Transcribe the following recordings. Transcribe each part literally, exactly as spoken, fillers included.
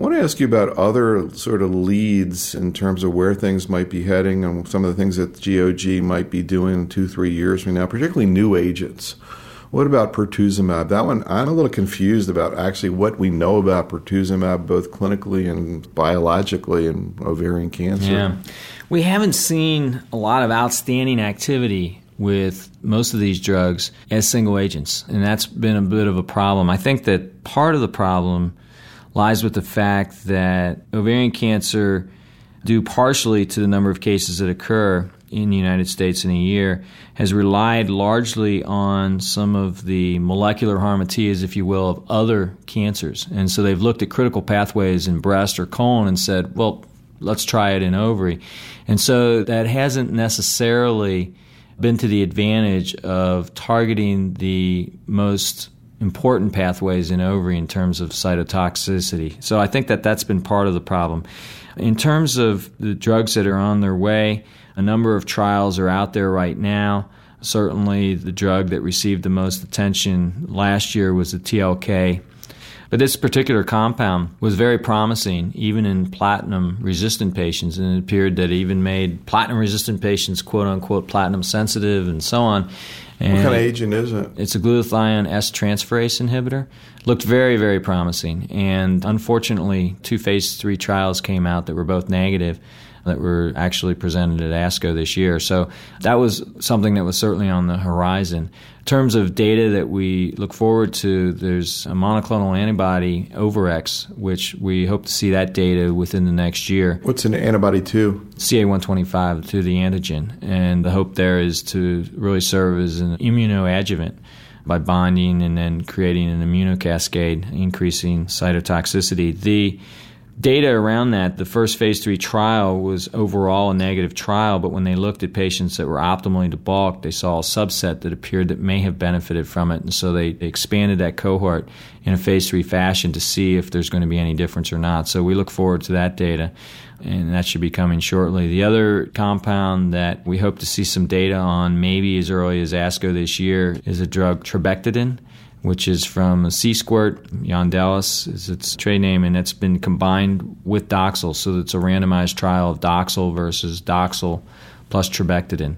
want to ask you about other sort of leads in terms of where things might be heading and some of the things that G O G might be doing in two, three years from now, particularly new agents. What about pertuzumab? That one, I'm a little confused about actually what we know about pertuzumab, both clinically and biologically in ovarian cancer. Yeah. We haven't seen a lot of outstanding activity with most of these drugs as single agents, and that's been a bit of a problem. I think that part of the problem lies with the fact that ovarian cancer, due partially to the number of cases that occur in the United States in a year, has relied largely on some of the molecular harmatillas, if you will, of other cancers. And so they've looked at critical pathways in breast or colon and said, well, let's try it in ovary. And so that hasn't necessarily been to the advantage of targeting the most important pathways in ovary in terms of cytotoxicity. So I think that that's been part of the problem. In terms of the drugs that are on their way, a number of trials are out there right now. Certainly the drug that received the most attention last year was the T L K. But this particular compound was very promising, even in platinum-resistant patients, and it appeared that it even made platinum-resistant patients, quote-unquote, platinum-sensitive and so on. And what kind of agent is it? It's a glutathione S-transferase inhibitor. Looked very, very promising. And unfortunately, two phase three trials came out that were both negative that were actually presented at ASCO this year. So that was something that was certainly on the horizon. In terms of data that we look forward to, there's a monoclonal antibody, Overex, which we hope to see that data within the next year. What's an antibody to? C A one twenty-five to the antigen. And the hope there is to really serve as an immunoadjuvant by binding and then creating an immunocascade, increasing cytotoxicity. The data around that, the first phase three trial was overall a negative trial, but when they looked at patients that were optimally debulked, they saw a subset that appeared that may have benefited from it, and so they expanded that cohort in a phase three fashion to see if there's going to be any difference or not. So we look forward to that data, and that should be coming shortly. The other compound that we hope to see some data on maybe as early as ASCO this year is a drug, trabectedin, which is from C-Squirt. Yondelis is its trade name, and it's been combined with Doxil. So it's a randomized trial of Doxil versus Doxil plus trabectedin.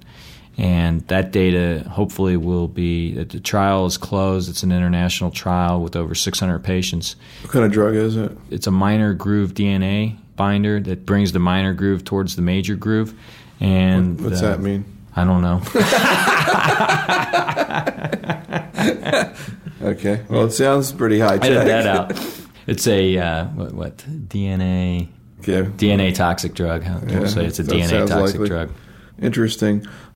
And that data hopefully will be, the trial is closed. It's an international trial with over six hundred patients. What kind of drug is it? It's a minor groove D N A binder that brings the minor groove towards the major groove. And What's uh, that mean? I don't know. Okay. Well, it sounds pretty high tech. Edit that out. It's a, uh, what, what, D N A, okay. D N A toxic drug. Huh? Yeah, We'll say it's a that D N A sounds toxic likely. drug. Interesting.